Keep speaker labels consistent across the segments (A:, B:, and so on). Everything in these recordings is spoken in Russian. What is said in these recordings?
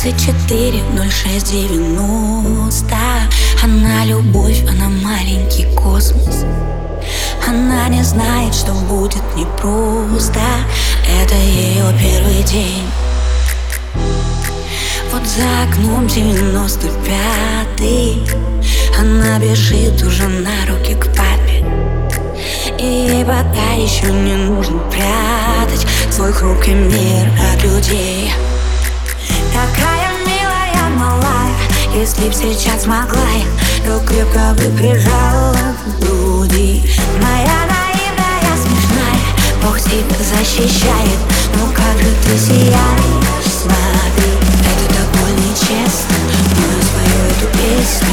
A: 24-06-90. Она любовь, она маленький космос. Она не знает, что будет непросто. Это ее первый день. Вот за окном 95-й. Она бежит уже на руки к папе. И ей пока еще не нужно прятать свой хрупкий мир от людей. Такая милая, малая, если б сейчас могла я, то крепко бы прижала к груди. Моя наивная, смешная, Бог тебя защищает. Ну как же ты сияешь, смотри. Это так больно и честно, но я спою эту песню.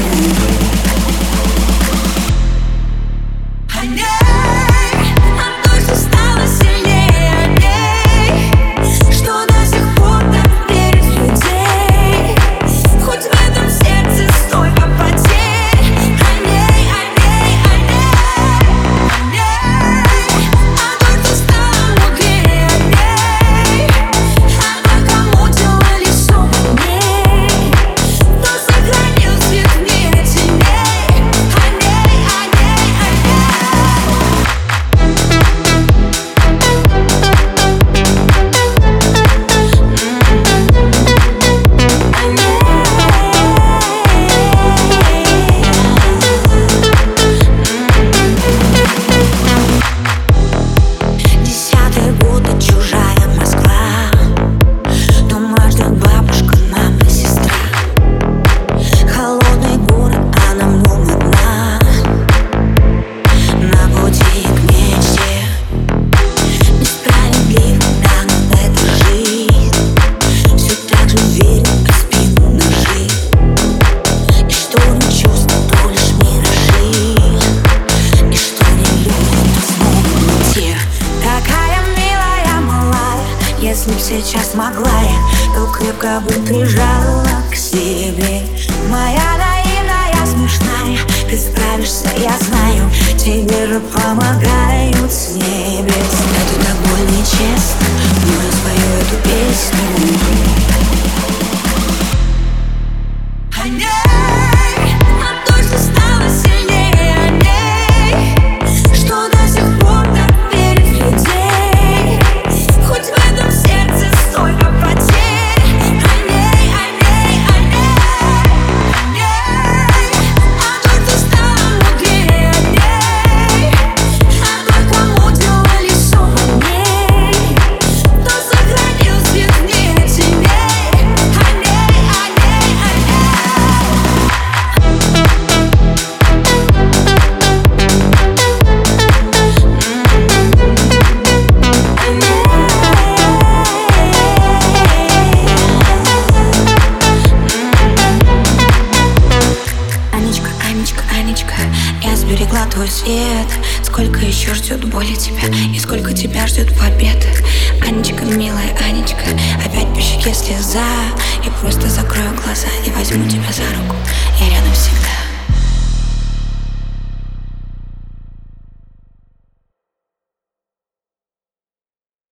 A: Если б сейчас могла я, то крепко бы прижала к себе. Моя наивная, смешная, ты справишься, я знаю. Тебе же помогают с небес. Это так больно и честно, но я спою эту песню. Я сберегла твой свет. Сколько еще ждет боли тебя, и сколько тебя ждет победы. Анечка, милая Анечка, опять по щеке слеза. Я просто закрою глаза и возьму тебя за руку. Я рядом всегда.